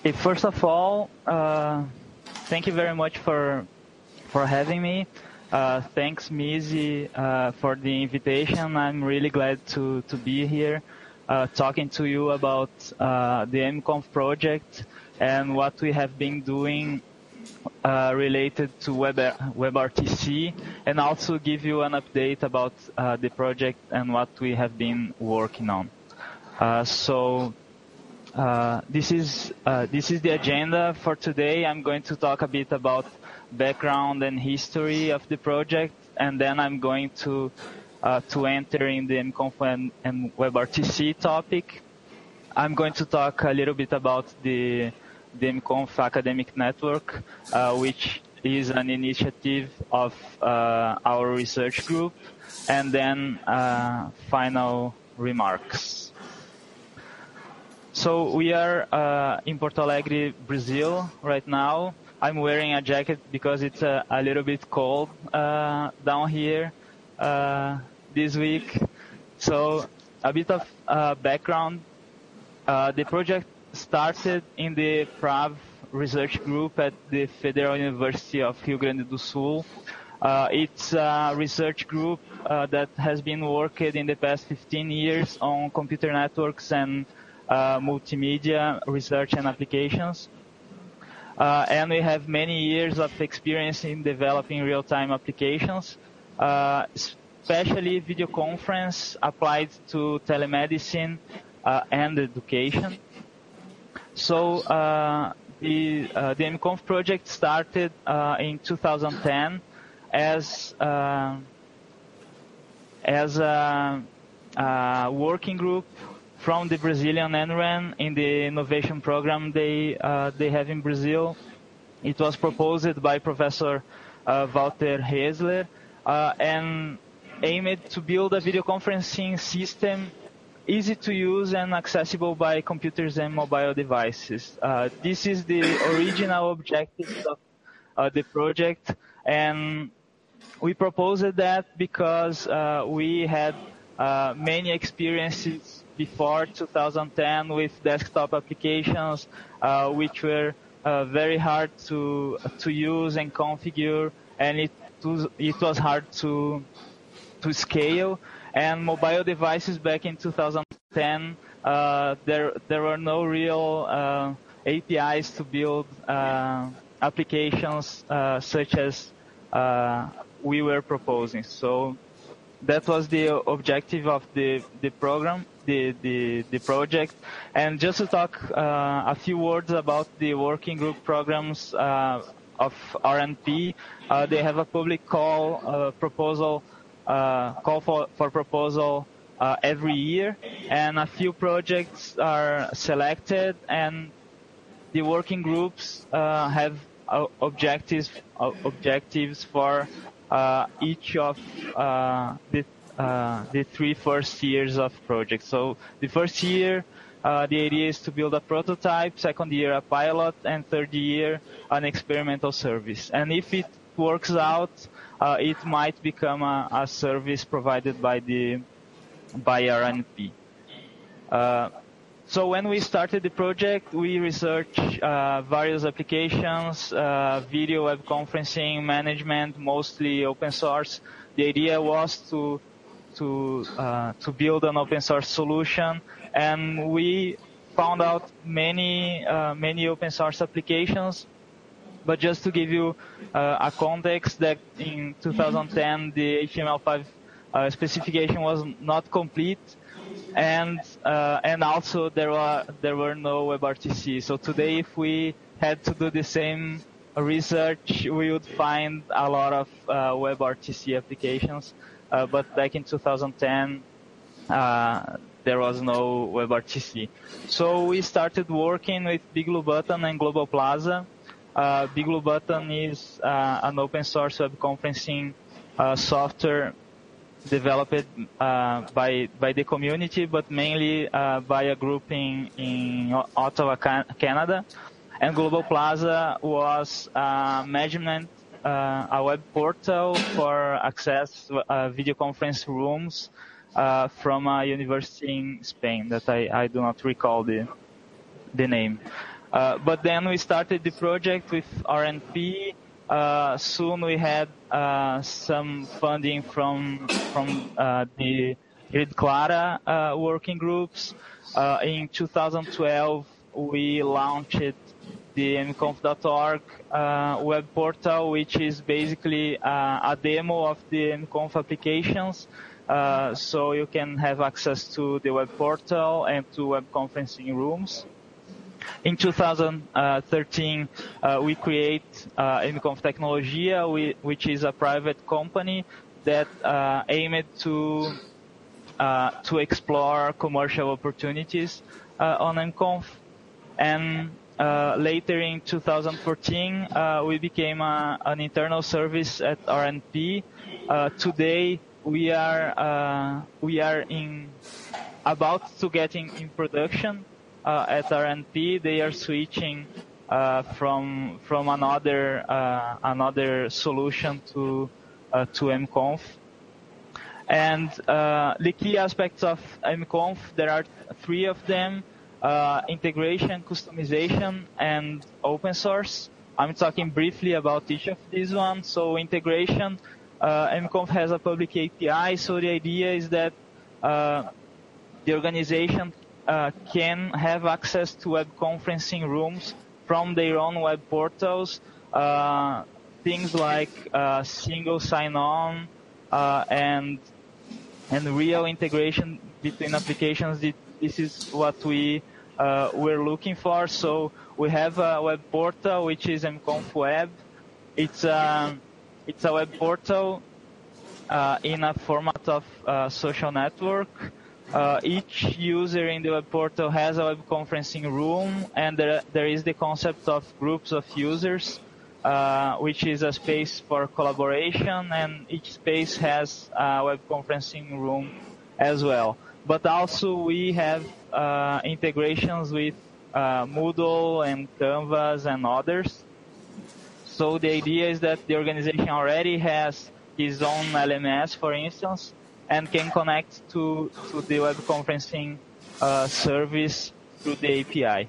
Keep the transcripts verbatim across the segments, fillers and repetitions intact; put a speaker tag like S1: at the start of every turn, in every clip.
S1: First of all, uh, thank you very much for for having me. Uh, thanks, Mizzy, uh, for the invitation. I'm really glad to to be here, uh, talking to you about uh, the M Conf project and what we have been doing uh, related to Web WebRTC, and also give you an update about uh, the project and what we have been working on. Uh, so. Uh, this is uh, this is the agenda for today. I'm going to talk a bit about background and history of the project, and then I'm going to uh, to enter in the M Conf and, and WebRTC topic. I'm going to talk a little bit about the the M Conf Academic Network, uh, which is an initiative of uh, our research group, and then uh, final remarks. So we are uh, in Porto Alegre, Brazil right now. I'm wearing a jacket because it's a, a little bit cold uh, down here uh, this week. So a bit of uh, background. Uh, the project started in the PRAV research group at the Federal University of Rio Grande do Sul. Uh, it's a research group uh, that has been working in the past fifteen years on computer networks and Uh, multimedia research and applications. Uh, and we have many years of experience in developing real-time applications, uh, especially video conference applied to telemedicine uh, and education. So uh, the, uh, the M Conf project started uh, in two thousand ten as, uh, as a, a working group from the Brazilian N R A N in the innovation program they uh, they have in Brazil. It was proposed by Professor uh, Walter Hesler uh, and aimed to build a video conferencing system easy to use and accessible by computers and mobile devices. Uh, this is the original objective of uh, the project, and we proposed that because uh, we had uh, many experiences before two thousand ten with desktop applications, uh, which were uh, very hard to to use and configure, and it was, it was hard to to scale. And mobile devices back in two thousand ten, uh, there there were no real uh, A P Is to build uh, applications uh, such as uh, we were proposing. So that was the objective of the the program. The, the, the project. And just to talk uh, a few words about the working group programs uh, of R N P, uh, they have a public call uh, proposal, uh, call for, for proposal uh, every year, and a few projects are selected, and the working groups uh, have uh, objectives uh, objectives for uh, each of uh, the Uh, the three first years of project. So the first year, uh, the idea is to build a prototype, second year a pilot, and third year an experimental service. And if it works out, uh, it might become a, a service provided by the by R N P. Uh, so when we started the project, we researched uh, various applications, uh, video web conferencing management, mostly open source. The idea was to to uh, to build an open source solution, and we found out many uh, many open source applications. But just to give you uh, a context, that in two thousand ten the H T M L five uh, specification was not complete, and uh, and also there were there were no WebRTC. So today, if we had to do the same research, we would find a lot of uh, WebRTC applications. Uh, but back in two thousand ten, uh, there was no WebRTC. So we started working with BigBlueButton and Global Plaza. Uh, BigBlueButton is uh, an open source web conferencing uh, software developed uh, by by the community, but mainly uh, by a group in, in Ottawa, Canada. And Global Plaza was a management Uh, a web portal for access uh, video conference rooms uh, from a university in Spain that I, I do not recall the the name. Uh, but then we started the project with R N P. Uh, soon we had uh, some funding from from uh, the Rede Clara uh, working groups. Uh, in two thousand twelve, we launched the m conf dot org uh, web portal, which is basically uh, a demo of the m conf applications. Uh, so you can have access to the web portal and to web conferencing rooms. In two thousand thirteen, uh, we create uh, m conf Tecnologia, we, which is a private company that uh, aimed to uh, to explore commercial opportunities uh, on m conf. And uh, later in two thousand fourteen, uh, we became a, an internal service at R N P. Uh, today, we are uh, we are in about to getting in production. Uh, at R N P, they are switching uh, from from another uh, another solution to uh, to m conf. And uh, the key aspects of m conf, there are three of them: uh, integration, customization, and open source. I'm talking briefly about each of these ones. So integration, uh, m conf has a public A P I. So the idea is that uh, the organization Uh, can have access to web conferencing rooms from their own web portals. Uh, things like uh, single sign-on uh, and and real integration between applications. This is what we uh, we're looking for. So we have a web portal which is m conf Web. It's a it's a web portal uh, in a format of uh, social network. Uh, each user in the web portal has a web conferencing room, and there, there is the concept of groups of users, uh, which is a space for collaboration, and each space has a web conferencing room as well. But also we have uh, integrations with uh, Moodle and Canvas and others. So the idea is that the organization already has its own L M S, for instance, and can connect to, to the web conferencing uh, service through the A P I.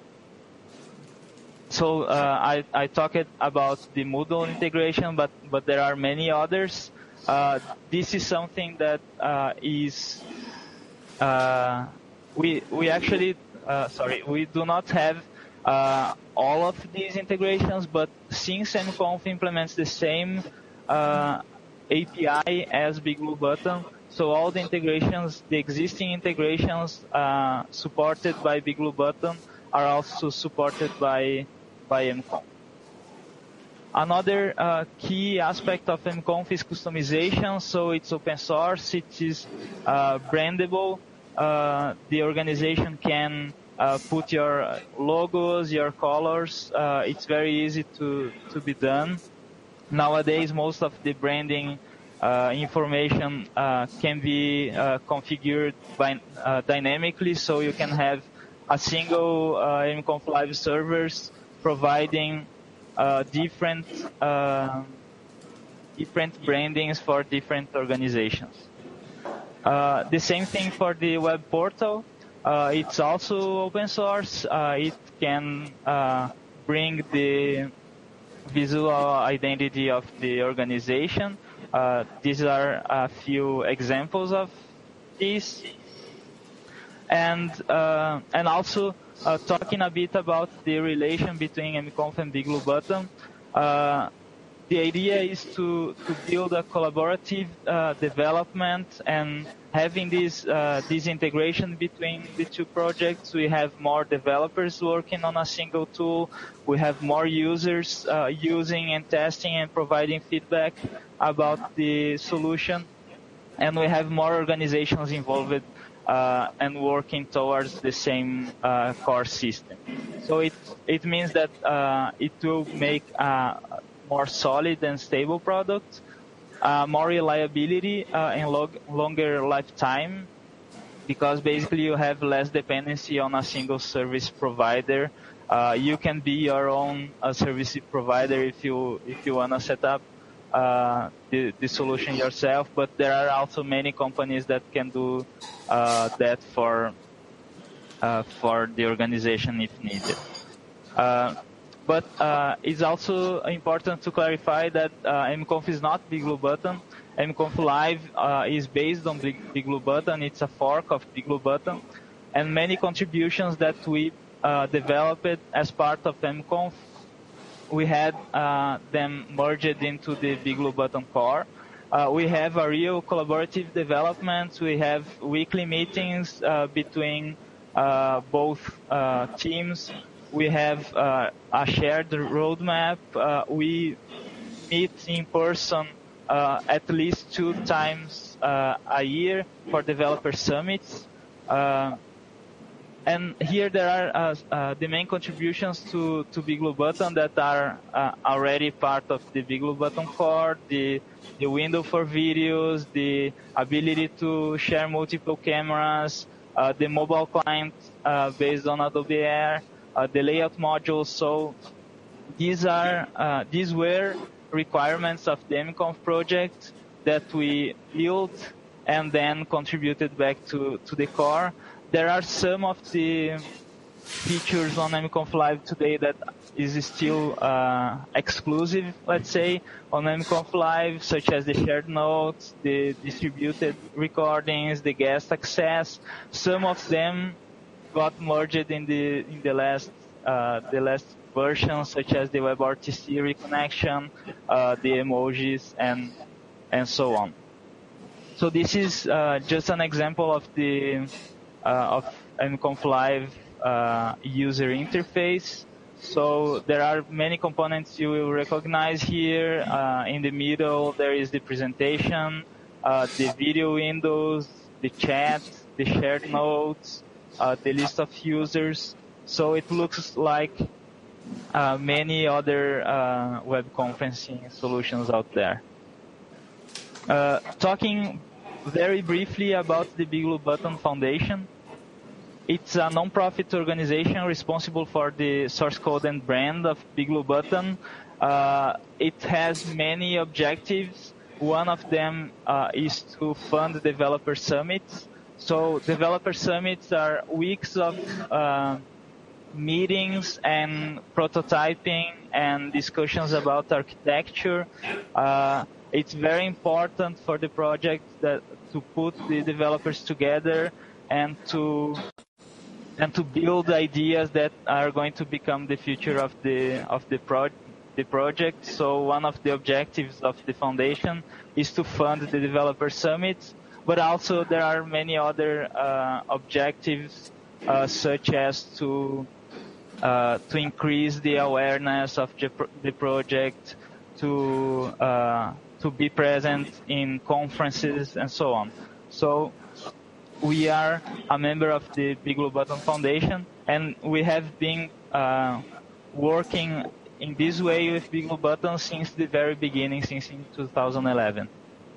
S1: So uh, I, I talked about the Moodle integration, but, but there are many others. Uh, this is something that uh, is, uh, we, we actually, uh, sorry, we do not have uh, all of these integrations, but since m conf implements the same uh, A P I as BigBlueButton, so all the integrations, the existing integrations uh, supported by BigBlueButton are also supported by by m conf. Another uh, key aspect of m conf is customization. So it's open source, it is uh, brandable. Uh, the organization can uh, put your logos, your colors. Uh, it's very easy to, to be done. Nowadays, most of the branding Uh, information uh, can be uh, configured by, uh, dynamically, so you can have a single uh, m conf Live servers providing uh, different uh, different brandings for different organizations. Uh, the same thing for the web portal. Uh, it's also open source. Uh, it can uh, bring the visual identity of the organization. Uh, these are a few examples of these. And uh, and also uh, talking a bit about the relation between m conf and BigBlueButton. Uh, the idea is to, to build a collaborative uh, development, and having this uh, this integration between the two projects, we have more developers working on a single tool. We have more users uh, using and testing and providing feedback about the solution, and we have more organizations involved uh, and working towards the same uh, core system. So it it means that uh, it will make a more solid and stable product, uh, more reliability uh, and log longer lifetime, because basically you have less dependency on a single service provider. Uh, you can be your own uh, service provider if you if you want to set up uh, the, the solution yourself, but there are also many companies that can do uh, that for uh, for the organization if needed. Uh, but uh, it's also important to clarify that uh, mconf is not BigBlueButton. mconf Live uh, is based on Big, BigBlueButton. It's a fork of BigBlueButton. And many contributions that we uh, developed as part of mconf, we had uh, them merged into the BigBlueButton core. Uh, we have a real collaborative development. We have weekly meetings uh, between uh, both uh, teams. We have uh, a shared roadmap. Uh, we meet in person uh, at least two times uh, a year for developer summits. Uh, and here there are uh, uh, the main contributions to, to BigBlueButton that are uh, already part of the BigBlueButton core, the, the window for videos, the ability to share multiple cameras, uh, the mobile client uh, based on Adobe Air, uh, the layout modules. So these are uh, these were requirements of the mconf project that we built and then contributed back to, to the core. There are some of the features on mconf Live today that is still uh, exclusive, let's say, on mconf Live, such as the shared notes, the distributed recordings, the guest access. Some of them got merged in the in the last uh, the last version, such as the WebRTC reconnection, uh, the emojis, and and so on. So this is uh, just an example of the uh, of mconf Live uh, user interface. So there are many components you will recognize here. Uh, in the middle, there is the presentation, uh, the video windows, the chat, the shared notes, uh, the list of users. So it looks like uh, many other uh, web conferencing solutions out there. Uh, talking very briefly about the BigBlueButton Foundation. It's a non-profit organization responsible for the source code and brand of BigBlueButton. Uh, it has many objectives. One of them uh, is to fund developer summits. So developer summits are weeks of uh, meetings and prototyping and discussions about architecture. Uh, it's very important for the project that to put the developers together and to and to build ideas that are going to become the future of the of the pro the project. So one of the objectives of the foundation is to fund the developer summits, but also there are many other uh, objectives, uh, such as to uh, to increase the awareness of the project, to uh, to be present in conferences and so on. So we are a member of the BigBlueButton Foundation, and we have been uh, working in this way with BigBlueButton since the very beginning, since in two thousand eleven.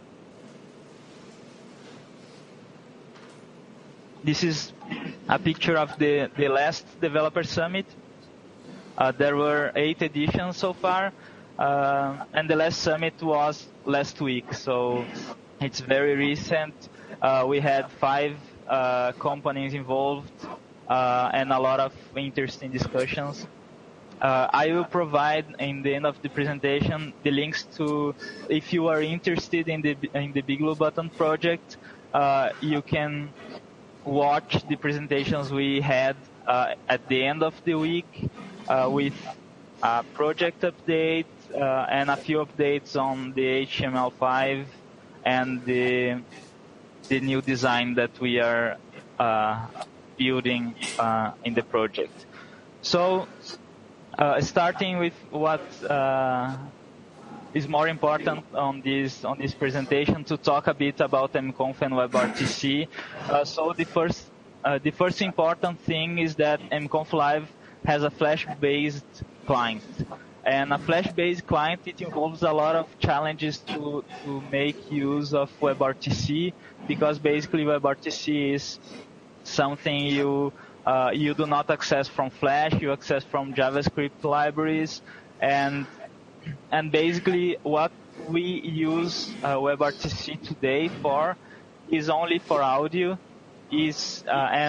S1: This is a picture of the, the last developer summit. Uh, there were eight editions so far, uh, and the last summit was last week, so it's very recent. Uh, we had five uh, companies involved uh, and a lot of interesting discussions. Uh, I will provide in the end of the presentation the links to, if you are interested in the in the BigBlueButton project, uh, you can watch the presentations we had uh, at the end of the week uh, with a project update uh, and a few updates on the H T M L five and the the new design that we are uh, building uh, in the project. So, uh, starting with what uh, is more important on this on this presentation, to talk a bit about mconf and WebRTC. Uh, so the first uh, the first important thing is that mconf Live has a Flash-based client. And a Flash-based client, it involves a lot of challenges to, to make use of WebRTC, because basically WebRTC is something you uh, you do not access from Flash, you access from JavaScript libraries, and and basically what we use uh, WebRTC today for is only for audio, is uh, and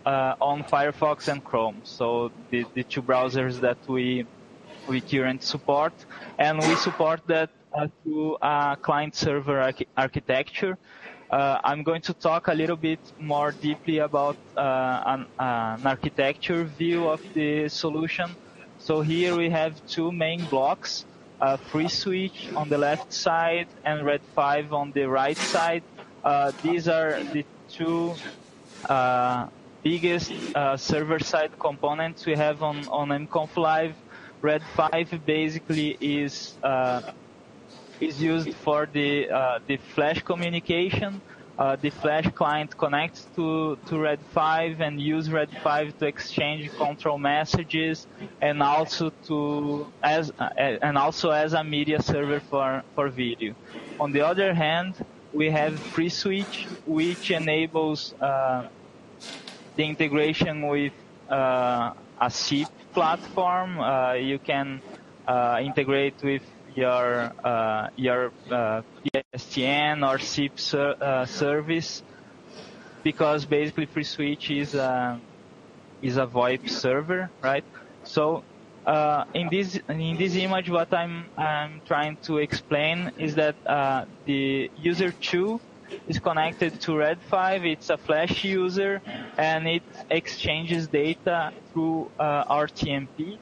S1: uh, on Firefox and Chrome, so the, the two browsers that we we currently support, and we support that uh, through a client-server arch architecture. Uh, I'm going to talk a little bit more deeply about uh, an, uh, an architecture view of the solution. So here we have two main blocks, uh, FreeSwitch on the left side and Red five on the right side. Uh, these are the two uh, biggest uh, server-side components we have on, on M Conf Live. Red five basically is uh, is used for the uh, the Flash communication. Uh, the Flash client connects to to Red five and use Red five to exchange control messages, and also to as uh, and also as a media server for for video. On the other hand, we have FreeSwitch, which enables uh, the integration with uh, a S I P platform. Uh, you can uh, integrate with your uh, your uh, P S T N or S I P ser uh, service, because basically FreeSwitch is a is a VoIP server, right? So uh, in this in this image, what I'm I'm trying to explain is that uh, the user two is connected to Red five. It's a Flash user, and it exchanges data through uh, R T M P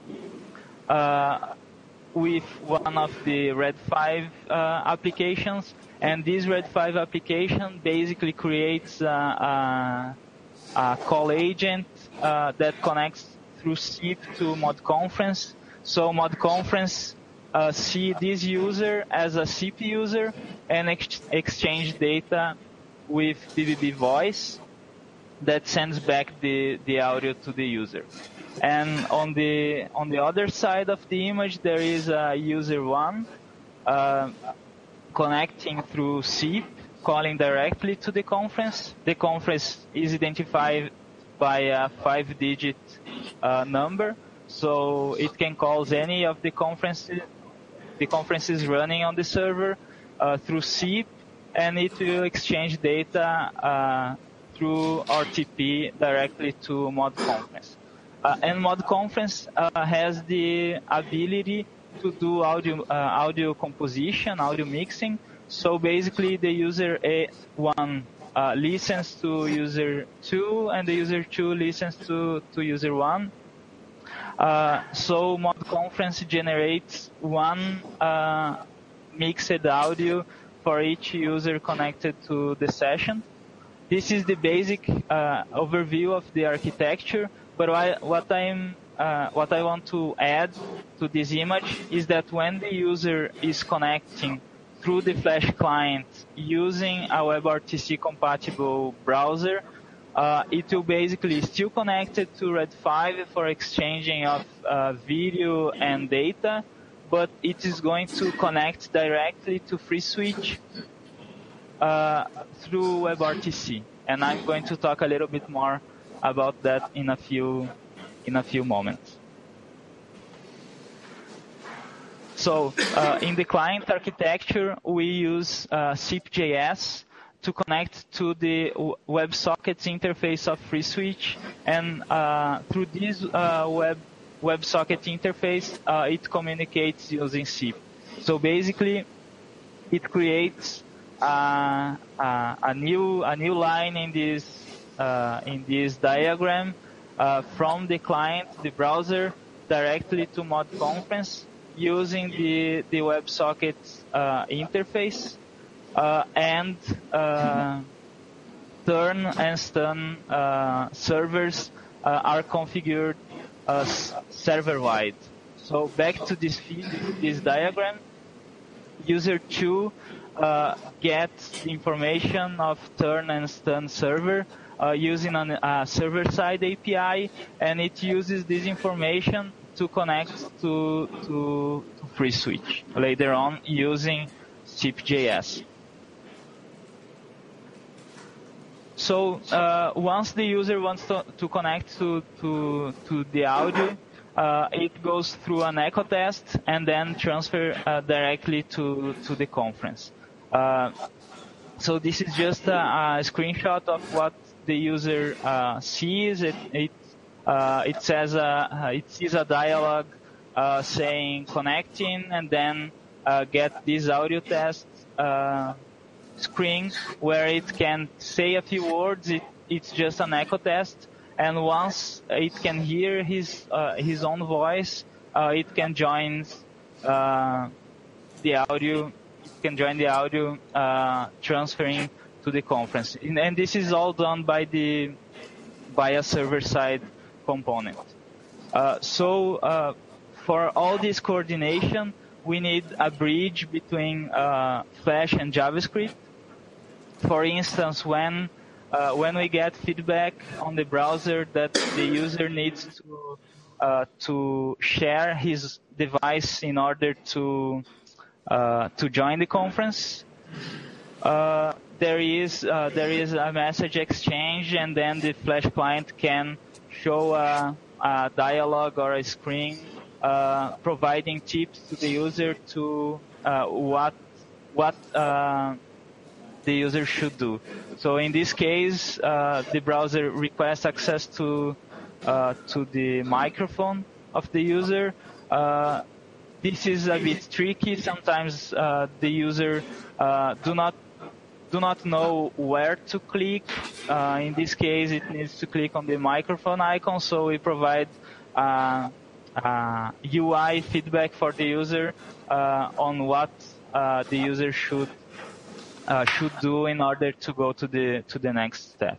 S1: uh, with one of the Red five uh, applications. And this Red five application basically creates a, a, a call agent uh, that connects through S I P to ModConference. So ModConference Uh, see this user as a S I P user and ex exchange data with B B B voice that sends back the, the audio to the user. And on the on the other side of the image, there is a user one uh, connecting through S I P, calling directly to the conference. The conference is identified by a five-digit uh, number, so it can call any of the conferences the conferences running on the server uh, through S I P, and it will exchange data uh, through R T P directly to ModConference. Uh, and ModConference uh, has the ability to do audio uh, audio composition, audio mixing. So basically, the user A one uh, listens to user two, and the user two listens to to user one. Uh, so ModConference generates one uh, mixed audio for each user connected to the session. This is the basic uh, overview of the architecture. But I, what I'm uh, what I want to add to this image is that when the user is connecting through the Flash client using a WebRTC compatible browser, Uh, it will basically still connect it to Red five for exchanging of uh, video and data, but it is going to connect directly to FreeSwitch uh, through WebRTC. And I'm going to talk a little bit more about that in a few in a few moments. So uh, in the client architecture, we use uh, S I P J S to connect to the WebSockets interface of FreeSwitch, and uh, through this uh, web WebSocket interface, uh, it communicates using S I P. So basically, it creates uh, uh, a new a new line in this uh, in this diagram uh, from the client, the browser, directly to ModConference using the the WebSocket uh, interface. Uh, and uh, turn and stun uh, servers uh, are configured uh, server-wide. So back to this feed, this diagram, user two uh, gets the information of turn and stun server uh, using a uh, server-side A P I, and it uses this information to connect to, to, to FreeSwitch later on using S I P J S. So uh, once the user wants to, to connect to, to, to the audio, uh, it goes through an echo test and then transfer uh, directly to, to the conference. Uh, so this is just a, a screenshot of what the user uh, sees it. It uh, it says uh, it sees a dialog uh, saying connecting, and then uh, get this audio test uh, screen where it can say a few words. It, it's just an echo test, and once it can hear his uh, his own voice, uh, it can join uh, the audio. It can join the audio uh, transferring to the conference, and, and this is all done by the by a server-side component. Uh, so uh, for all this coordination, we need a bridge between uh, Flash and JavaScript. For instance, when uh, when we get feedback on the browser that the user needs to uh, to share his device in order to uh, to join the conference, uh, there is uh, there is a message exchange, and then the Flash client can show a, a dialog or a screen uh, providing tips to the user to uh, what what uh, the user should do. So in this case, uh, the browser requests access to uh, to the microphone of the user. Uh, this is a bit tricky. Sometimes uh, the user uh, do not do not know where to click. Uh, in this case, it needs to click on the microphone icon. So we provide uh, uh, U I feedback for the user uh, on what uh, the user should uh, should do in order to go to the to the next step.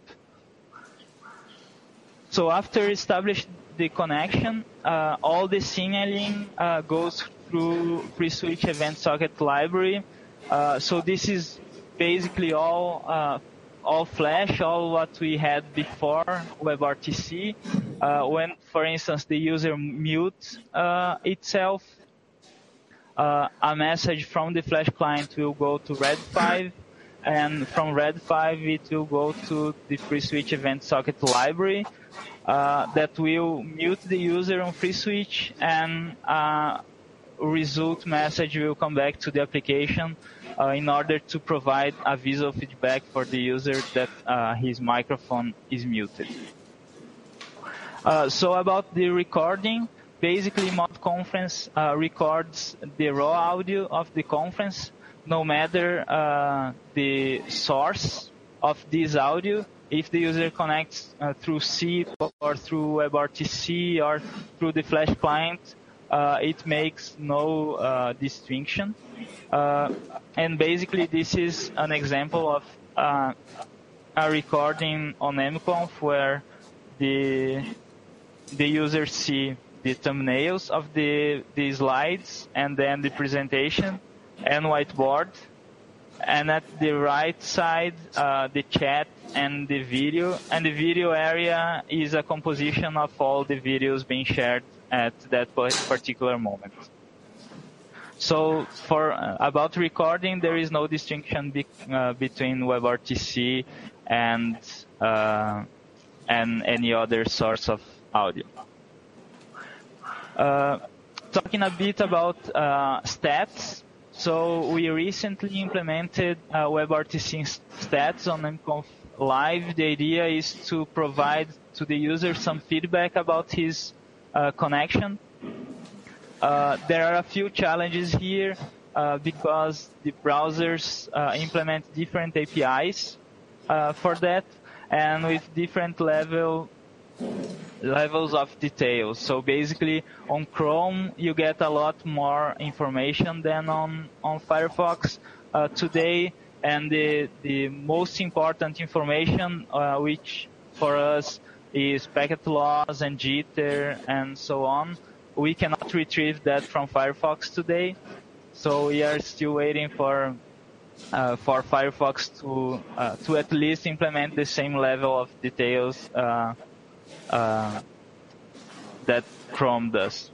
S1: So after establish the connection, uh, all the signaling uh, goes through FreeSwitch Event Socket Library. Uh, so this is basically all uh, all Flash, all what we had before WebRTC. Uh, when, for instance, the user mutes uh, itself, uh, a message from the Flash client will go to Red five, and from Red five it will go to the FreeSwitch Event Socket Library uh, that will mute the user on FreeSwitch, and uh, result message will come back to the application uh, in order to provide a visual feedback for the user that uh, his microphone is muted. Uh, so about the recording, basically Mod Conference uh, records the raw audio of the conference, no matter uh, the source of this audio. If the user connects uh, through C or through WebRTC or through the Flash client, Uh, it makes no uh, distinction. Uh, and basically this is an example of uh, a recording on M Conf where the the user see the thumbnails of the, the slides and then the presentation and whiteboard. And at the right side, uh, the chat and the video. And the video area is a composition of all the videos being shared at that particular moment. So for uh, about recording, there is no distinction be, uh, between WebRTC and uh, and any other source of audio. Uh, talking a bit about uh, stats. So we recently implemented uh, WebRTC stats on M Conf Live. The idea is to provide to the user some feedback about his Uh, connection. Uh, there are a few challenges here uh, because the browsers uh, implement different A P Is uh, for that, and with different level levels of details. So basically, on Chrome you get a lot more information than on on Firefox uh, today, and the the most important information, uh, which for us is packet loss and jitter and so on, we cannot retrieve that from Firefox today. So we are still waiting for uh, for Firefox to uh, to at least implement the same level of details uh, uh, that Chrome does.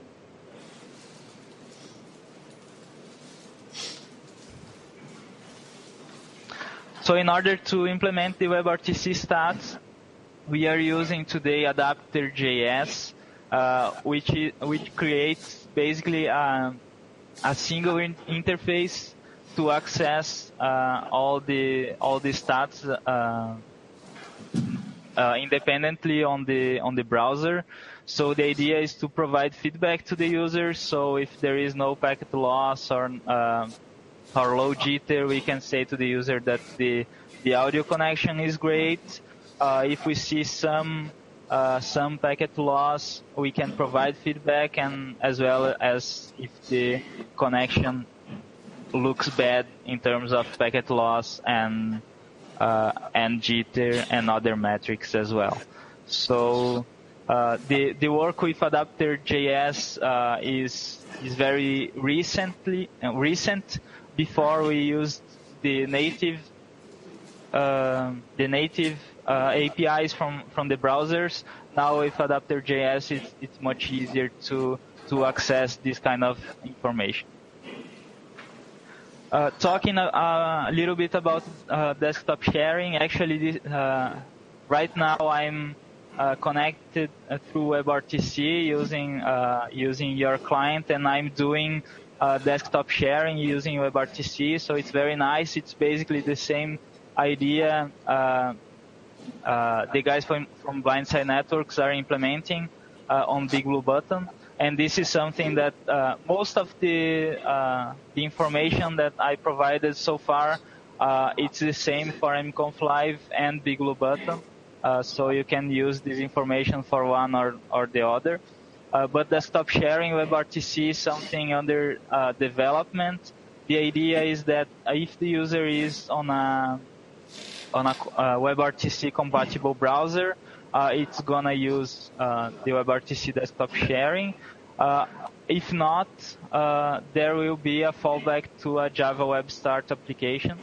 S1: So in order to implement the WebRTC stats, we are using today Adapter J S, uh, which is, which creates basically a, a single in interface to access uh, all the all the stats uh, uh, independently on the on the browser. So the idea is to provide feedback to the user. So if there is no packet loss or uh, or low jitter, we can say to the user that the the audio connection is great. Uh, if we see some uh, some packet loss, we can provide feedback, and as well as if the connection looks bad in terms of packet loss and uh, and jitter and other metrics as well. So uh, the the work with Adapter dot J S uh, is is very recently uh, recent. Before we used the native uh, the native uh, A P Is from from the browsers. Now with Adapter dot J S, it's it's much easier to to access this kind of information. Uh, talking a, a little bit about uh, desktop sharing, actually, this, uh, right now I'm uh, connected uh, through WebRTC using uh, using your client, and I'm doing uh, desktop sharing using WebRTC. So it's very nice. It's basically the same idea uh, uh, the guys from, from Blindside Networks are implementing uh, on Big Blue Button. And this is something that uh, most of the uh, the information that I provided so far, uh, it's the same for M Conf Live and Big Blue Button. Uh, so you can use this information for one or, or the other. Uh, but desktop sharing WebRTC is something under uh, development. The idea is that if the user is on a on a uh, WebRTC compatible browser, Uh, it's gonna use uh, the WebRTC desktop sharing. Uh, if not, uh, there will be a fallback to a Java Web Start application.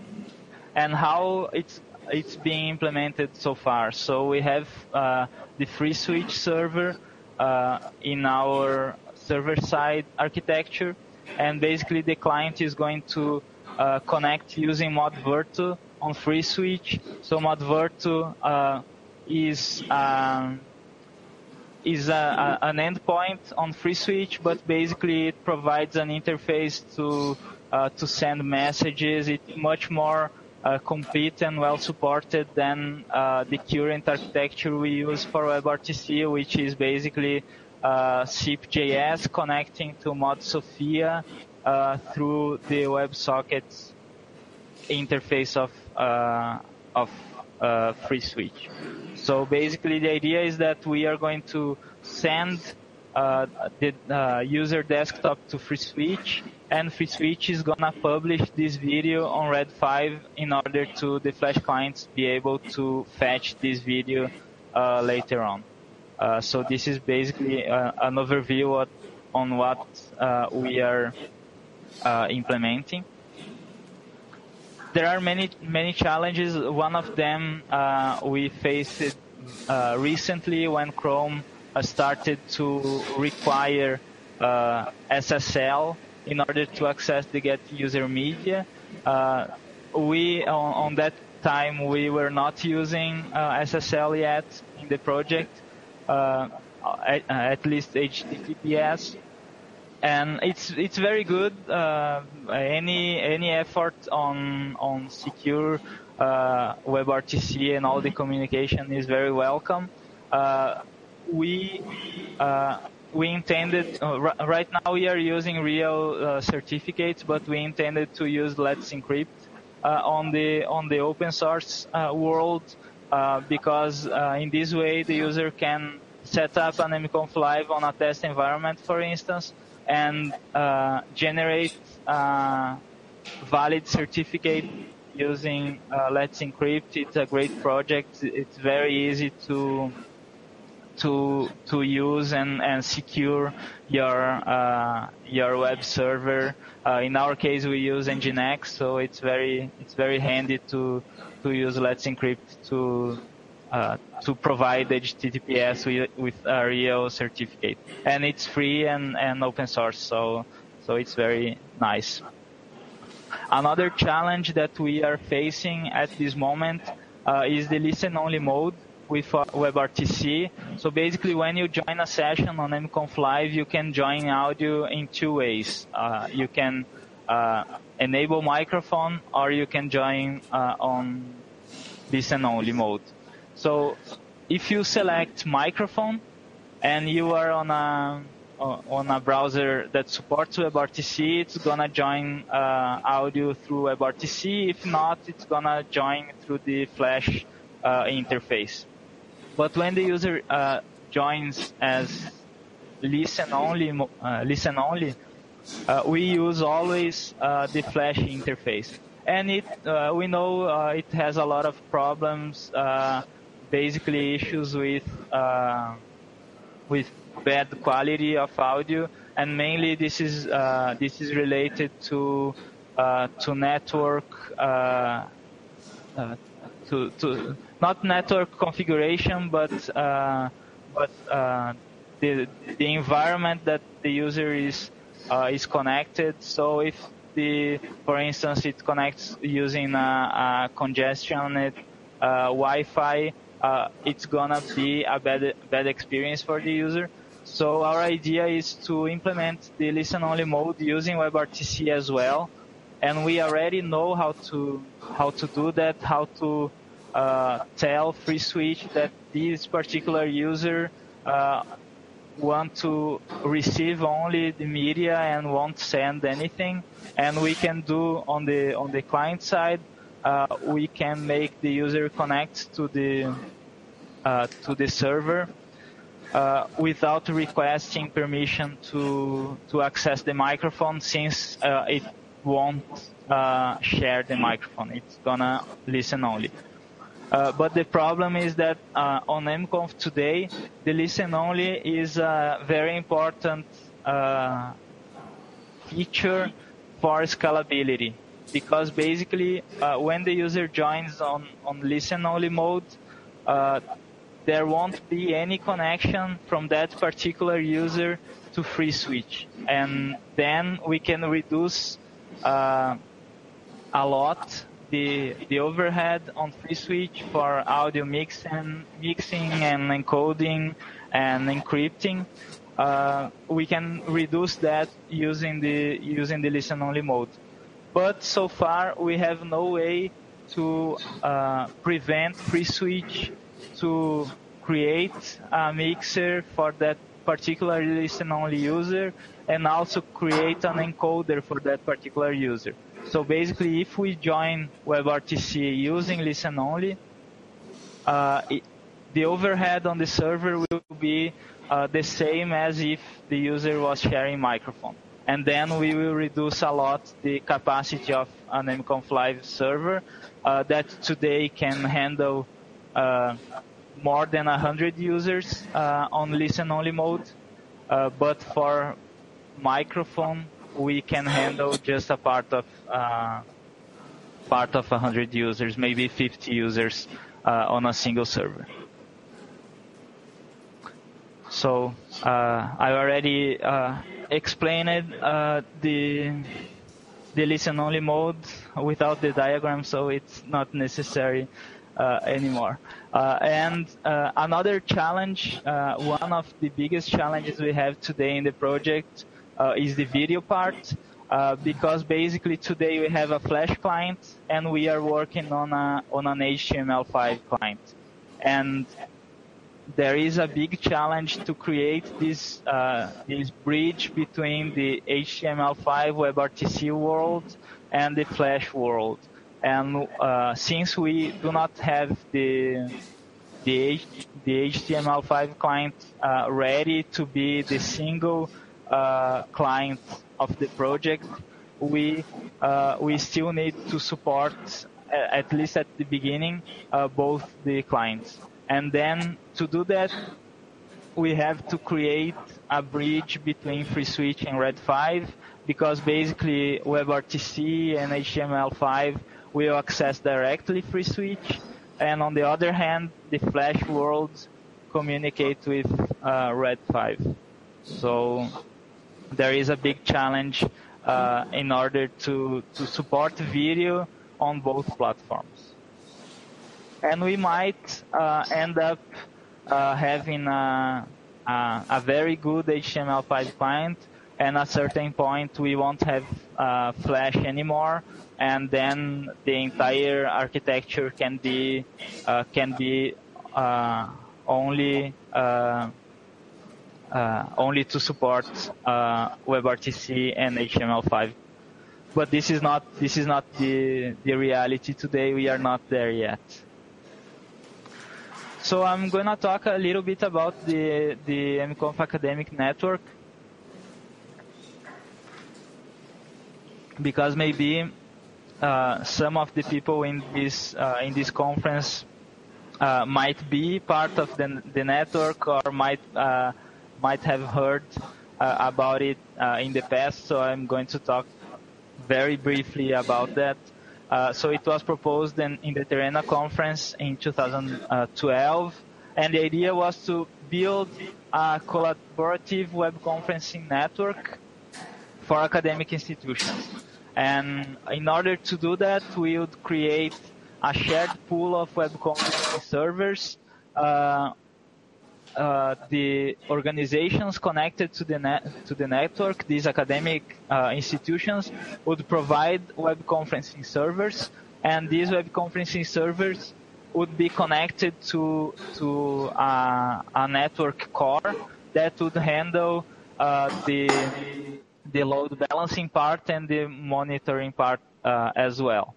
S1: And how it's it's being implemented so far. So we have uh, the FreeSwitch server uh, in our server-side architecture, and basically the client is going to uh, connect using ModVirtu on FreeSwitch. So ModVirtu uh, is um, is a, a, an endpoint on FreeSwitch, but basically it provides an interface to uh, to send messages. It's much more uh, complete and well supported than uh, the current architecture we use for WebRTC, which is basically uh, S I P J S connecting to ModSophia uh, through the WebSockets interface of uh, of uh, FreeSwitch. So basically the idea is that we are going to send uh, the uh, user desktop to FreeSwitch, and FreeSwitch is going to publish this video on Red five in order to the Flash clients be able to fetch this video uh, later on. Uh, so this is basically uh, an overview of, on what uh, we are uh, implementing. There are many many challenges. One of them uh, we faced uh, recently when Chrome uh, started to require uh, S S L in order to access the get user media. Uh, we on, on that time we were not using uh, S S L yet in the project, uh, at, at least H T T P S. And it's it's very good. Uh, any any effort on on secure uh, WebRTC and all the communication is very welcome. Uh, we uh, we intended uh, r- right now we are using real uh, certificates, but we intended to use Let's Encrypt uh, on the on the open source uh, world uh, because uh, in this way the user can set up an M Conf Live on a test environment, for instance, and uh, generate uh, valid certificate using uh, Let's Encrypt. It's a great project. It's very easy to to to use and, and secure your uh, your web server. Uh, in our case, we use Nginx, so it's very it's very handy to to use Let's Encrypt to Uh, to provide H T T P S with, with a real certificate, and it's free and, and open source, so so it's very nice. Another challenge that we are facing at this moment uh, is the listen-only mode with uh, WebRTC. So basically, when you join a session on M Conf Live, you can join audio in two ways. Uh, you can uh, enable microphone, or you can join uh, on listen-only mode. So if you select microphone and you are on a on a browser that supports WebRTC, it's gonna join uh, audio through WebRTC. If not, it's gonna join through the Flash uh, interface. But when the user uh, joins as listen only, uh, listen only, uh, we use always uh, the Flash interface, and it uh, we know uh, it has a lot of problems, uh, basically issues with uh, with bad quality of audio, and mainly this is uh, this is related to uh, to network uh, uh, to to not network configuration, but uh, but uh, the the environment that the user is uh, is connected. So if the for instance it connects using a, a congestioned uh, Wi-Fi, uh, it's gonna be a bad bad experience for the user. So our idea is to implement the listen-only mode using WebRTC as well, and we already know how to how to do that, how to uh, tell FreeSwitch that this particular user uh, want to receive only the media and won't send anything, and we can do on the on the client side, uh, we can make the user connect to the uh, to the server. Uh, without requesting permission to to access the microphone, since uh, it won't uh, share the microphone. It's gonna listen only. Uh, but the problem is that uh, on M Conf today, the listen only is a very important uh, feature for scalability, because basically uh, when the user joins on, on listen only mode, uh, there won't be any connection from that particular user to FreeSwitch. And then we can reduce uh, a lot the the overhead on FreeSwitch for audio mix and mixing and encoding and encrypting. Uh, we can reduce that using the using the listen only mode. But so far we have no way to uh, prevent FreeSwitch to create a mixer for that particular listen-only user, and also create an encoder for that particular user. So basically, if we join WebRTC using listen-only, uh, the overhead on the server will be uh, the same as if the user was sharing microphone. And then we will reduce a lot the capacity of an M Conf Live server uh, that today can handle uh, more than one hundred users uh, on listen-only mode, uh, but for microphone we can handle just a part of uh, part of one hundred users, maybe fifty users uh, on a single server. So uh, I already uh, explained uh, the the listen-only mode without the diagram, so it's not necessary uh, anymore. Uh, and uh, another challenge, uh, one of the biggest challenges we have today in the project uh, is the video part, uh, because basically today we have a Flash client and we are working on a on an H T M L five client, and there is a big challenge to create this uh, this bridge between the H T M L five WebRTC world and the Flash world. And uh, since we do not have the the, H, the H T M L five client uh, ready to be the single uh, client of the project, we uh, we still need to support, at least at the beginning, uh, both the clients. And then to do that, we have to create a bridge between FreeSwitch and Red five, because basically WebRTC and H T M L five will access directly FreeSwitch, and on the other hand, the Flash worlds communicate with uh, Red five. So there is a big challenge uh, in order to, to support video on both platforms. And we might uh, end up uh, having a, a, a very good H T M L five client, and at a certain point we won't have uh, Flash anymore, and then the entire architecture can be uh, can be uh, only uh, uh, only to support uh, WebRTC and H T M L five. But this is not this is not the the reality today. We are not there yet. So I'm going to talk a little bit about the the M Conf academic network, because maybe uh, some of the people in this uh, in this conference uh, might be part of the the network, or might uh, might have heard uh, about it uh, in the past. So I'm going to talk very briefly about that. Uh, so it was proposed in, in the Terena conference in two thousand twelve, and the idea was to build a collaborative web conferencing network for academic institutions. And in order to do that, we would create a shared pool of web conferencing servers. Uh, Uh, the organizations connected to the net, to the network, these academic uh, institutions, would provide web conferencing servers, and these web conferencing servers would be connected to to uh, a network core that would handle uh, the the load balancing part and the monitoring part uh, as well.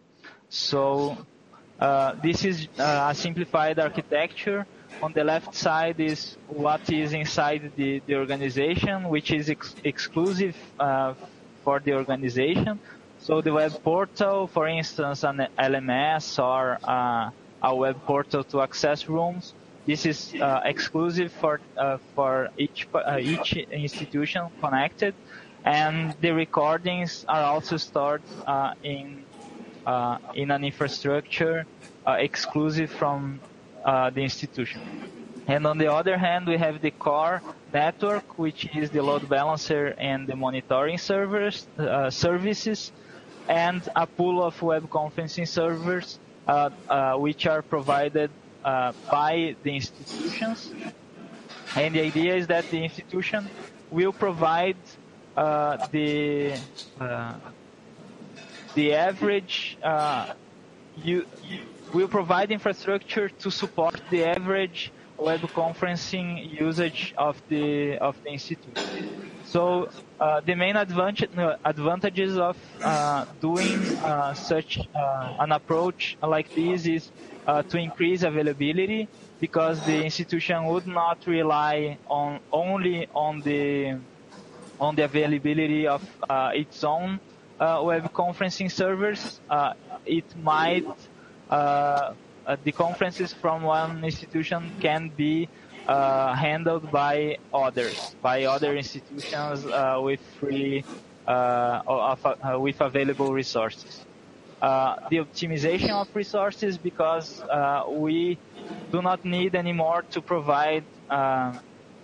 S1: So uh, this is uh, a simplified architecture. On the left side is what is inside the, the organization, which is ex exclusive uh, for the organization. So the web portal, for instance, an L M S or uh, a web portal to access rooms, this is uh, exclusive for uh, for each uh, each institution connected, and the recordings are also stored uh, in uh, in an infrastructure uh, exclusive from Uh, the institution. And on the other hand, we have the core network, which is the load balancer and the monitoring servers, uh, services, and a pool of web conferencing servers, uh, uh, which are provided uh, by the institutions. And the idea is that the institution will provide uh, the uh, the average uh, you. We'll provide infrastructure to support the average web conferencing usage of the of the institute. So uh, the main advantage advantages of uh, doing uh, such uh, an approach like this is uh, to increase availability, because the institution would not rely on only on the on the availability of uh, its own uh, web conferencing servers. Uh, it might Uh, uh, the conferences from one institution can be uh, handled by others, by other institutions uh, with free, uh, of, uh, with available resources. Uh, the optimization of resources, because uh, we do not need anymore to provide uh,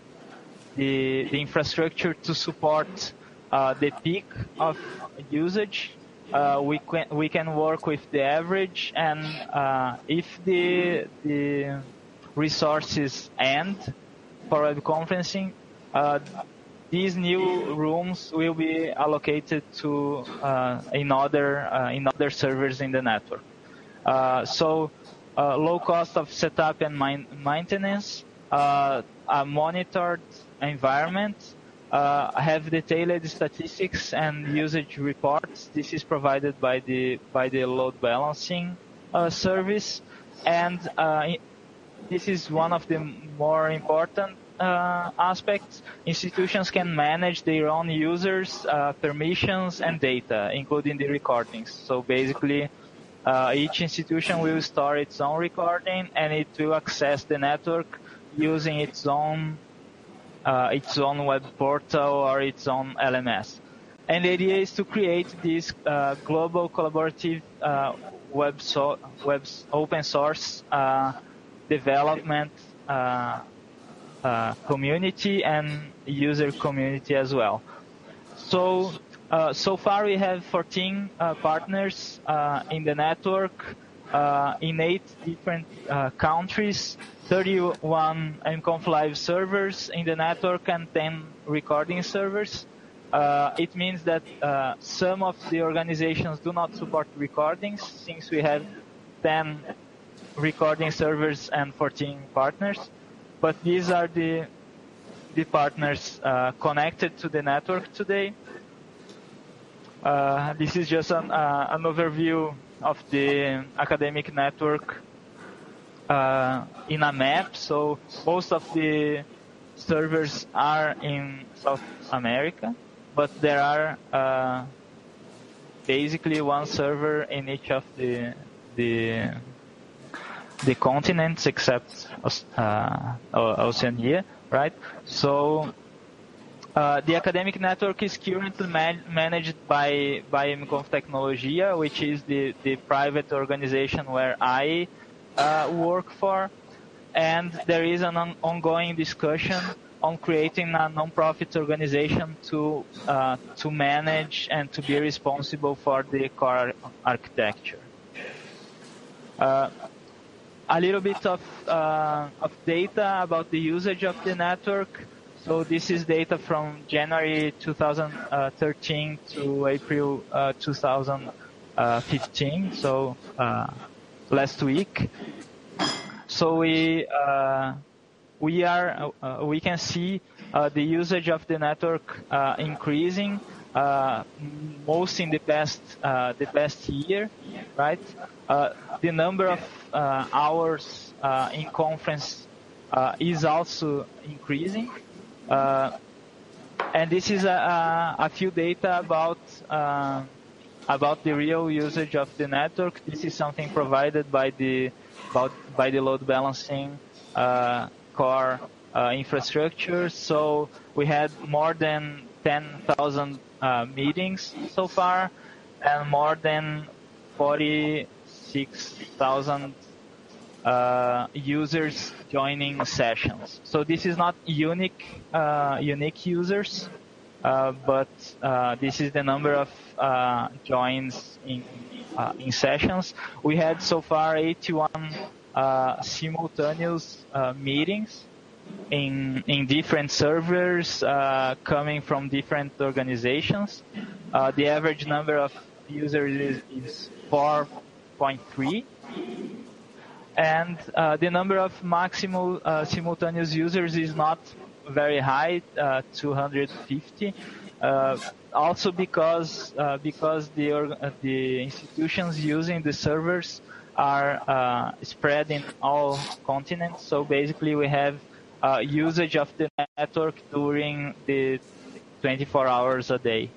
S1: the, the infrastructure to support uh, the peak of usage. Uh, we can we can work with the average, and uh, if the the resources end for web conferencing, uh, these new rooms will be allocated to uh, in other uh, in other servers in the network. Uh, so uh, low cost of setup and maintenance, uh, a monitored environment. Uh, have detailed statistics and usage reports. This is provided by the by the load balancing uh, service, and uh, this is one of the more important uh, aspects. Institutions can manage their own users, uh, permissions, and data, including the recordings. So basically, uh, each institution will store its own recording, and it will access the network using its own Uh, its own web portal or its own L M S. And the idea is to create this uh, global collaborative uh, web, so, web open source uh, development uh, uh, community and user community as well. So, uh, so far we have fourteen uh, partners uh, in the network uh, in eight different uh, countries. thirty-one M Conf Live servers in the network and ten recording servers. Uh, it means that uh, some of the organizations do not support recordings, since we have ten recording servers and fourteen partners. But these are the the partners uh, connected to the network today. Uh, this is just an, uh, an overview of the academic network uh, in a map. So most of the servers are in South America, but there are uh, basically one server in each of the the the continents except uh, Oceania, right? So uh, the academic network is currently man managed by by MConf Tecnologia, which is the the private organization where I uh, work for, and there is an on ongoing discussion on creating a non-profit organization to uh, to manage and to be responsible for the core architecture. Uh, a little bit of uh, of data about the usage of the network. So this is data from January two thousand thirteen to April uh, two thousand fifteen. So uh, last week. So we uh, we are uh, we can see uh, the usage of the network uh, increasing uh, most in the past uh, the past year, right? Uh, the number of uh, hours uh, in conference uh, is also increasing, uh, and this is a, a few data about uh, about the real usage of the network. This is something provided by the about, by the load balancing uh, core uh, infrastructure. So we had more than ten thousand uh, meetings so far, and more than forty-six thousand uh, users joining sessions. So this is not unique uh, unique users, uh, but uh, this is the number of uh, joins in uh, in sessions. We had so far eighty-one uh, simultaneous uh, meetings in in different servers uh, coming from different organizations. Uh, the average number of users is, is four point three, and uh, the number of maximal uh, simultaneous users is not very high, uh, two hundred fifty. Uh, also because uh, because the uh, the institutions using the servers are uh, spread in all continents. So basically, we have uh, usage of the network during the twenty-four hours a day.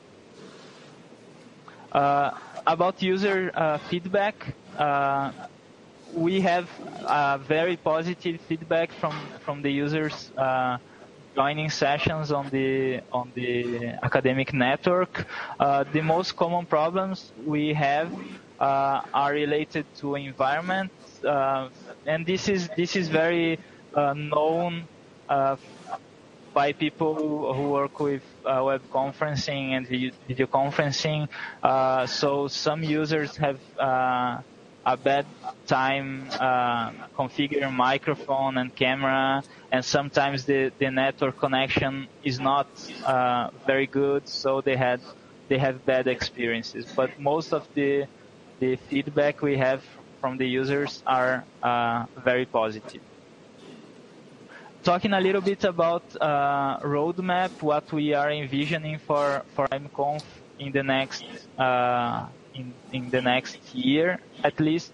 S1: Uh, about user uh, feedback, uh, we have uh, very positive feedback from from the users uh, joining sessions on the on the academic network. Uh, the most common problems we have uh, are related to environment, uh, and this is this is very uh, known uh, by people who work with uh, web conferencing and video conferencing. Uh, so some users have uh, a bad time uh, configuring microphone and camera, and sometimes the, the network connection is not uh, very good, so they had they have bad experiences. But most of the the feedback we have from the users are uh, very positive. Talking a little bit about uh, roadmap, what we are envisioning for for MConf in the next uh, in in the next year at least.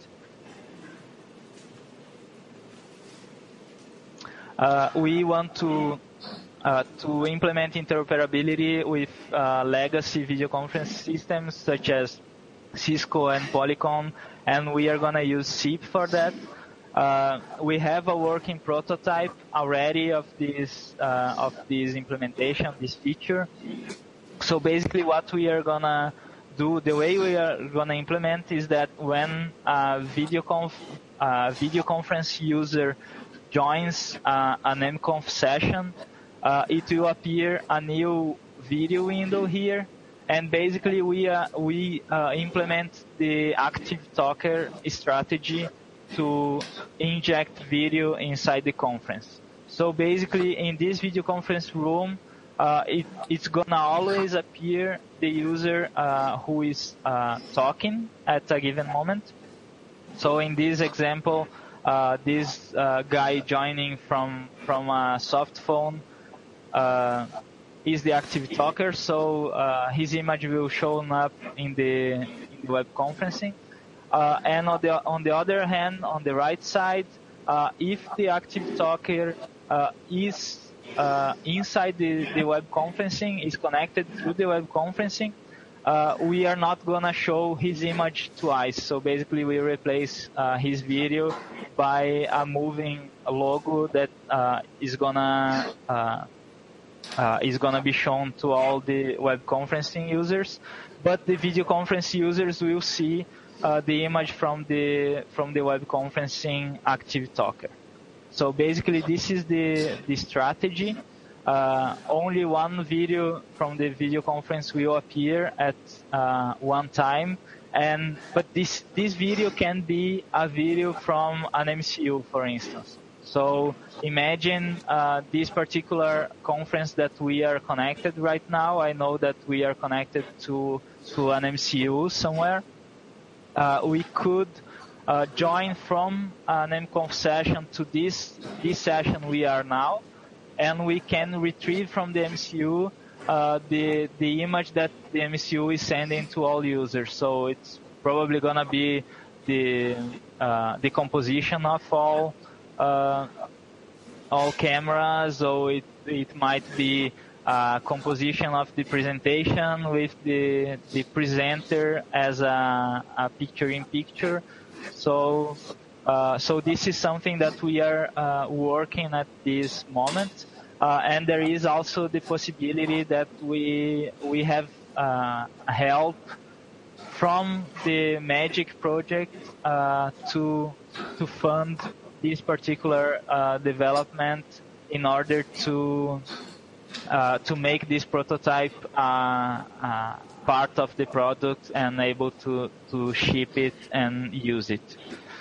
S1: Uh, we want to uh, to implement interoperability with uh, legacy video conference systems such as Cisco and Polycom, and we are gonna use S I P for that. Uh, we have a working prototype already of this uh, of this implementation, this feature. So basically, what we are gonna do, the way we are gonna implement is that when a video conf, uh, video conference user joins uh, an MConf session, uh, it will appear a new video window here, and basically we uh, we uh, implement the active talker strategy to inject video inside the conference. So basically, in this video conference room, uh, it, it's gonna always appear the user uh, who is uh, talking at a given moment. So in this example, uh, this uh, guy joining from from a soft phone uh, is the active talker. So uh, his image will show up in the, in the web conferencing. Uh, and on the on the other hand, on the right side, uh, if the active talker uh, is uh, inside the, the web conferencing, is connected through the web conferencing, uh, we are not gonna show his image twice. So basically, we replace uh, his video by a moving logo that uh, is gonna uh, uh, is gonna be shown to all the web conferencing users, but the video conference users will see Uh, the image from the from the web conferencing active talker. So basically, this is the the strategy. Uh, only one video from the video conference will appear at uh, one time, and but this this video can be a video from an M C U, for instance. So imagine uh, this particular conference that we are connected right now. I know that we are connected to to an M C U somewhere. Uh, we could uh, join from an M Conf session to this this session we are now, and we can retrieve from the M C U uh, the the image that the M C U is sending to all users. So it's probably gonna be the uh, the composition of all uh, all cameras, or it it might be Uh, composition of the presentation with the the presenter as a, a picture in picture. So uh, so this is something that we are uh, working at this moment, uh, and there is also the possibility that we we have uh, help from the Magic project uh, to to fund this particular uh, development in order to Uh, to make this prototype uh, uh, part of the product and able to, to ship it and use it.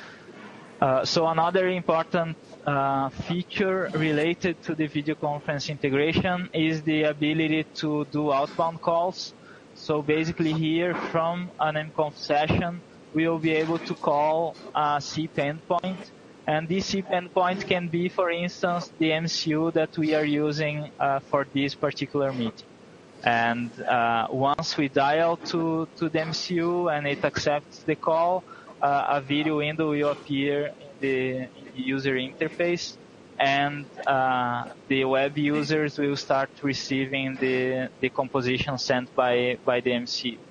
S1: Uh, so another important uh, feature related to the video conference integration is the ability to do outbound calls. So basically here from an M Conf session, we will be able to call a S I P endpoint. And this S I P endpoint can be, for instance, the M C U that we are using uh, for this particular meeting. And uh, once we dial to, to the M C U and it accepts the call, uh, a video window will appear in the, in the user interface, and uh, the web users will start receiving the, the composition sent by, by the M C U.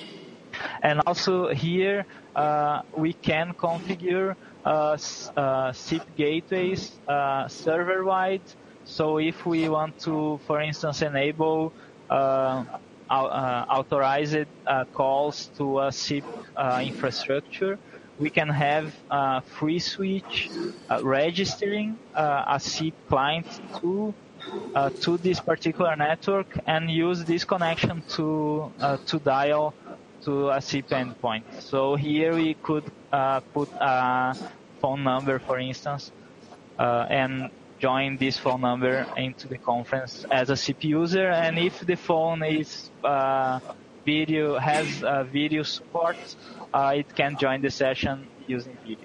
S1: And also here, uh, we can configure Uh, uh, S I P gateways uh, server-wide. So if we want to, for instance, enable uh, uh, authorized uh, calls to a S I P uh, infrastructure, we can have uh, FreeSwitch uh, registering uh, a S I P client to uh, to this particular network and use this connection to uh, to dial to a S I P endpoint. So here we could uh, put a phone number, for instance, uh, and join this phone number into the conference as a S I P user. And if the phone is uh, video has uh, video support, uh, it can join the session using video.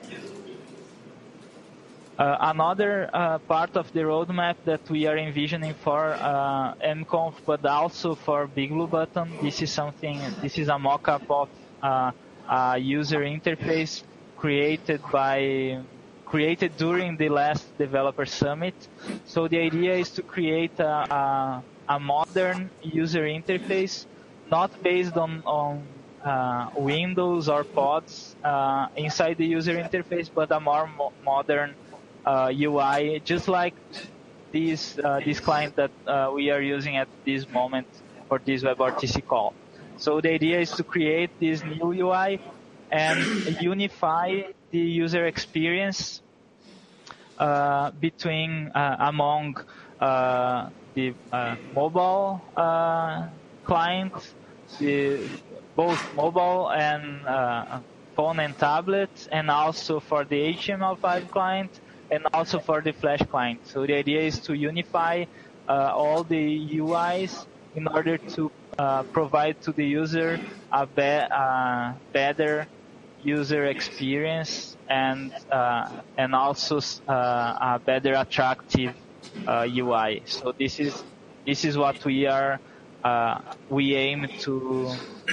S1: Uh, another uh, part of the roadmap that we are envisioning for uh, M Conf, but also for Big Blue Button, this is something. This is a mock-up of uh, a user interface created by created during the last developer summit. So the idea is to create a, a, a modern user interface, not based on on uh, Windows or pods uh, inside the user interface, but a more mo modern Uh, U I, just like this uh, this client that uh, we are using at this moment for this WebRTC call. So the idea is to create this new U I and unify the user experience uh, between uh, among uh, the uh, mobile uh, client, the both mobile and uh, phone and tablet, and also for the H T M L five client, and also for the Flash client. So the idea is to unify uh, all the U Is in order to uh, provide to the user a be uh, better user experience and uh, and also uh, a better attractive uh, U I. So this is this is what we are uh, we aim to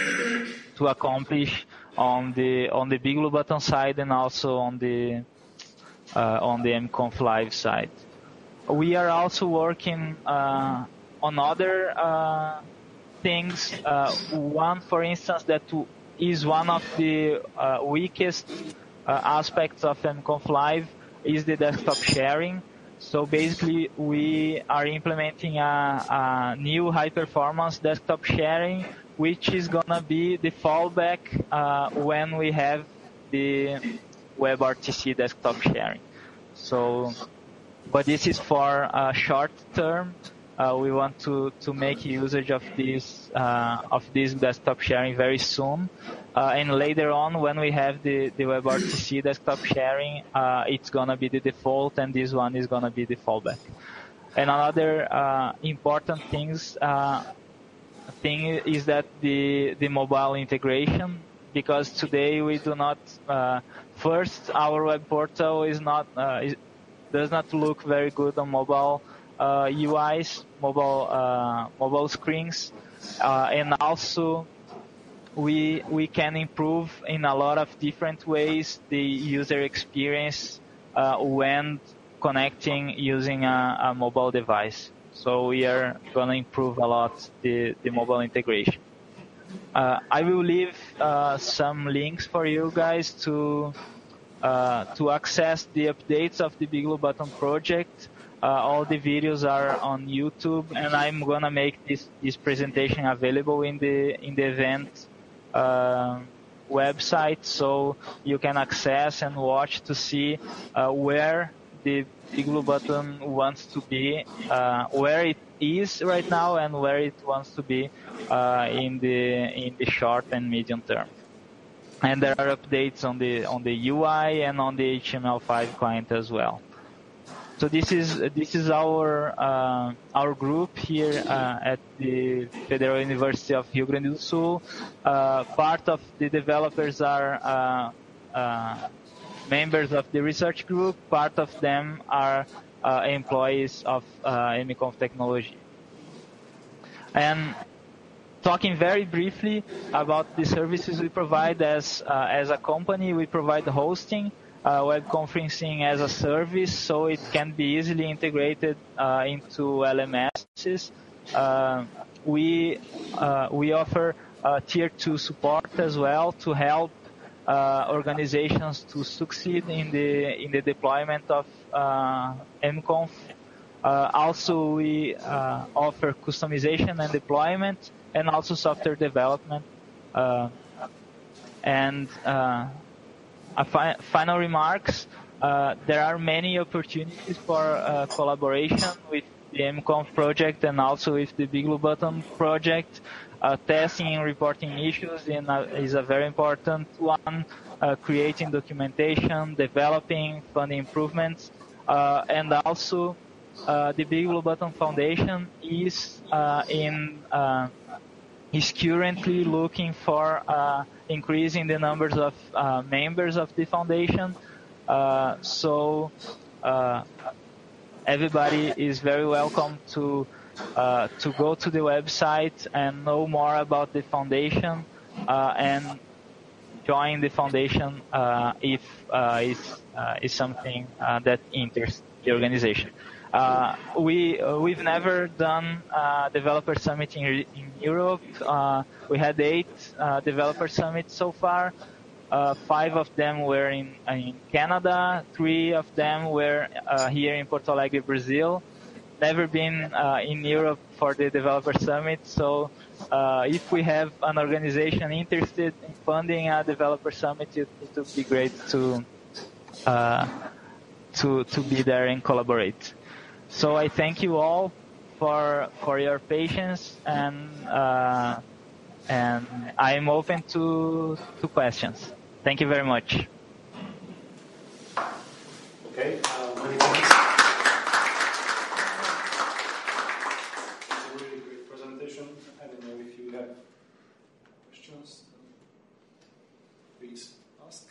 S1: to accomplish on the on the Big Blue Button side and also on the uh, on the M Conf Live side. We are also working uh, on other uh, things. Uh, one, for instance, that is one of the uh, weakest uh, aspects of M Conf Live is the desktop sharing. So basically, we are implementing a, a new high-performance desktop sharing, which is gonna be the fallback uh, when we have the WebRTC desktop sharing. So, but this is for uh, short term. Uh, we want to, to make usage of this uh, of this desktop sharing very soon, uh, and later on when we have the, the WebRTC desktop sharing, uh, it's gonna be the default, and this one is gonna be the fallback. And another uh, important things uh, thing is that the the mobile integration, because today we do not. Uh, first, our web portal is not uh, is, does not look very good on mobile. Uh, U Is, mobile uh, mobile screens, uh, and also we we can improve in a lot of different ways the user experience uh, when connecting using a, a mobile device. So we are gonna improve a lot the the mobile integration. Uh, I will leave uh, some links for you guys to uh, to access the updates of the Big Blue Button project. Uh, all the videos are on YouTube, and I'm gonna make this, this presentation available in the in the event uh, website, so you can access and watch to see uh, where the Big Blue Button wants to be, uh, where it is right now, and where it wants to be uh, in the in the short and medium term. And there are updates on the on the U I and on the H T M L five client as well. So this is this is our uh, our group here uh, at the Federal University of Rio Grande do Sul. Uh, part of the developers are uh, uh, members of the research group. Part of them are uh, employees of uh, M Conf Technology. And talking very briefly about the services we provide as uh, as a company, we provide hosting. Uh, web conferencing as a service, so it can be easily integrated uh, into L M Ss. Uh, we uh, we offer uh, tier two support as well to help uh, organizations to succeed in the in the deployment of uh, M Conf. Uh, also, we uh, offer customization and deployment, and also software development. Uh, and uh, A fi final remarks, uh, there are many opportunities for uh, collaboration with the M Conf project and also with the Big Blue Button project. Uh, testing and reporting issues in a, is a very important one, uh, creating documentation, developing fund improvements, uh, and also uh, the Big Blue Button Foundation is uh, in uh, is currently looking for uh, increasing the numbers of uh, members of the foundation. Uh, so uh, everybody is very welcome to uh, to go to the website and know more about the foundation uh, and join the foundation uh, if uh, is uh, is something uh, that interests the organization. Uh, we uh, we've never done uh, developer summit in, in Europe. Uh, we had eight uh, developer summits so far. Uh, five of them were in in Canada. Three of them were uh, here in Porto Alegre, Brazil. Never been uh, in Europe for the developer summit. So uh, if we have an organization interested in funding a developer summit, it, it would be great to uh, to to be there and collaborate. So I thank you all for for your patience, and uh, and I'm open to to questions. Thank you very much.
S2: Okay, uh, many thanks. It's a really great presentation. I don't know if you have questions. Please ask.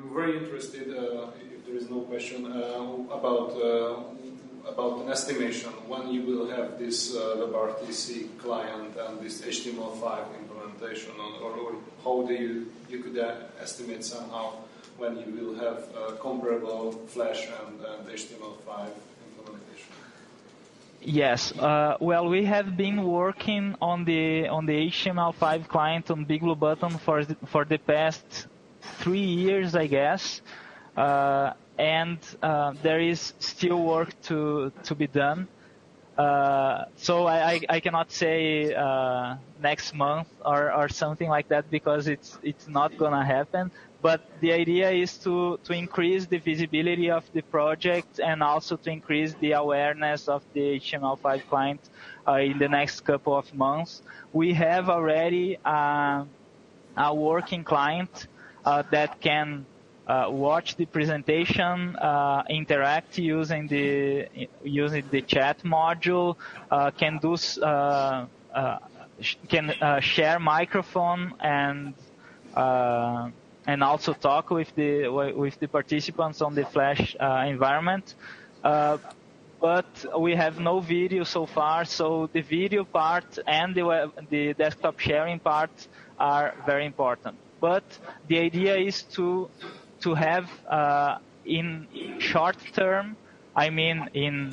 S2: I'm very interested, uh, if there is no question, uh, about uh, about an estimation when you will have this uh, WebRTC client and this H T M L five implementation, or, or how do you you could uh, estimate somehow when you will have uh, comparable Flash and, and H T M L five implementation?
S1: Yes. Uh, well, we have been working on the on the H T M L five client on Big Blue Button for the, for the past three years, I guess. Uh, and uh, there is still work to to be done. Uh, so I, I, I cannot say uh, next month or, or something like that, because it's it's not gonna happen. But the idea is to, to increase the visibility of the project and also to increase the awareness of the H T M L five client uh, in the next couple of months. We have already uh, a working client uh, that can uh, watch the presentation, uh, interact using the using the chat module, uh, can do uh, uh, can uh, share microphone and uh, and also talk with the with the participants on the Flash uh, environment. Uh, but we have no video so far, so the video part and the web, the desktop sharing part are very important. But the idea is to to have uh, in short term, I mean in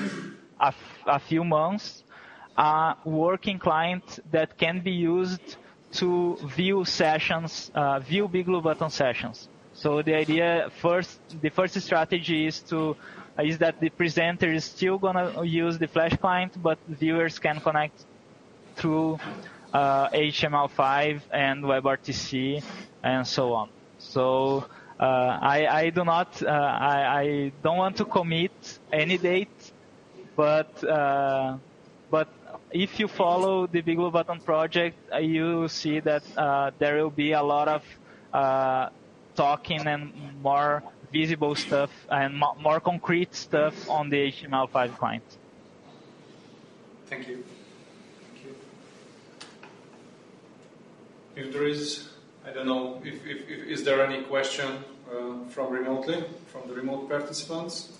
S1: a, a few months, a working client that can be used to view sessions, uh, view Big Blue Button sessions. So the idea first, the first strategy is to is that the presenter is still gonna use the Flash client, but viewers can connect through uh, H T M L five and WebRTC and so on. So uh, I, I do not, uh, I, I don't want to commit any date, but uh, but if you follow the Big Blue Button project, uh, you will see that uh, there will be a lot of uh, talking and more visible stuff and mo more concrete stuff on the H T M L five client.
S2: Thank you. Thank you. If there is, I don't know, if, if, if is there any question uh, from remotely, from the remote participants?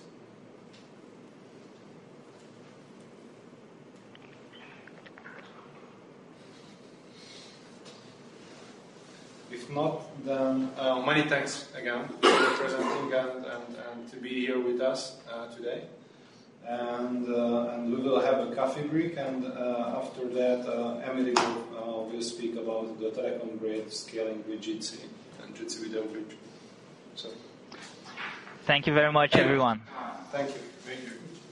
S2: If not, then uh, many thanks again for presenting and, and, and to be here with us uh, today. And, uh, and we will have a coffee break, and uh, after that, uh, Emily will, uh, will speak about the telecom grade scaling with Jitsi and Jitsi Video Bridge. So,
S1: thank you very much, everyone.
S2: Thank you.